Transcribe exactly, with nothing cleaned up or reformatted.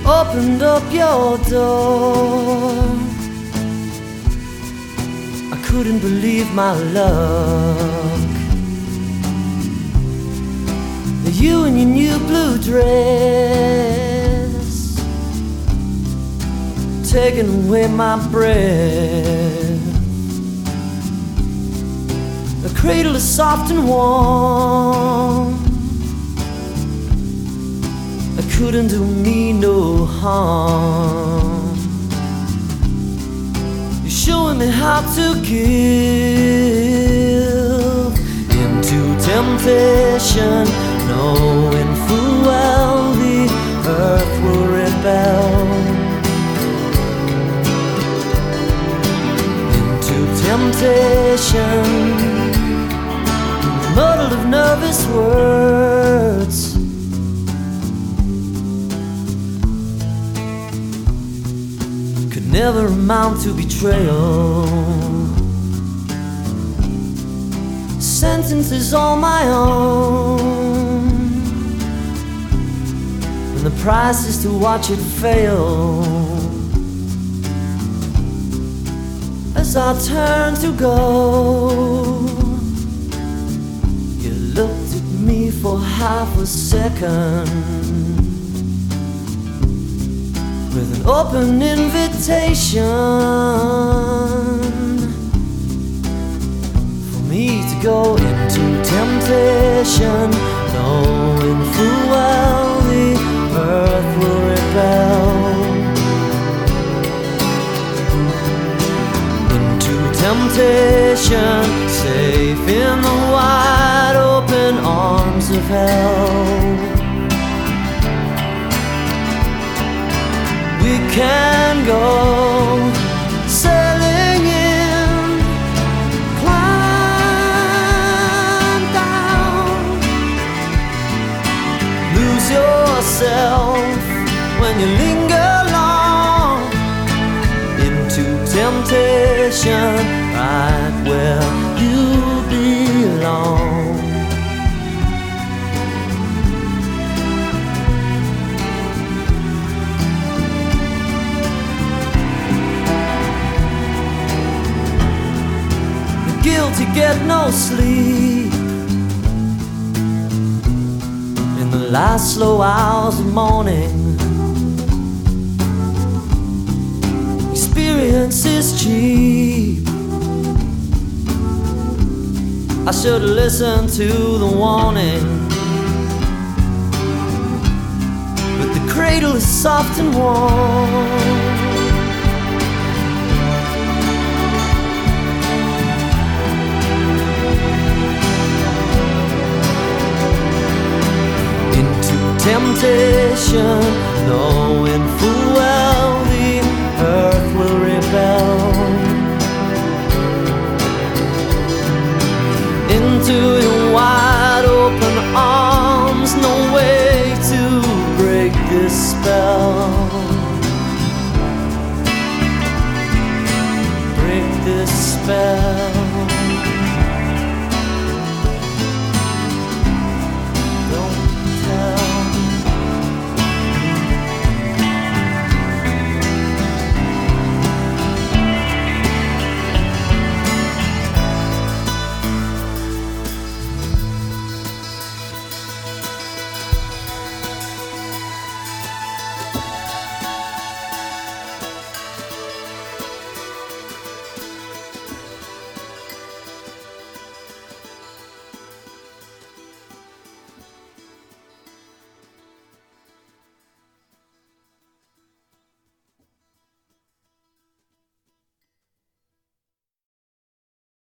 opened up your door. I couldn't believe my luck. You in your new blue dress, taking away my breath. The cradle is soft and warm. It couldn't do me no harm. You're showing me how to give into temptation, knowing full well the earth will rebel. Into temptation, muddled of nervous words, could never amount to betrayal. Sentence is all my own, and the price is to watch it fail. As I turn to go, you looked at me for half a second with an open invitation for me to go into temptation, knowing full well the earth will rebel. Into temptation, safe in the wide open arms of hell. We can go sailing in, climb down, lose yourself when you linger long. Into temptation, right where you belong. The guilty get no sleep in the last slow hours of morning. Experience is cheap. I should have listened to the warning, but the cradle is soft and warm. Into temptation, knowing full well the earth will rebel. Into your wide open arms, no way to break this spell. Break this spell.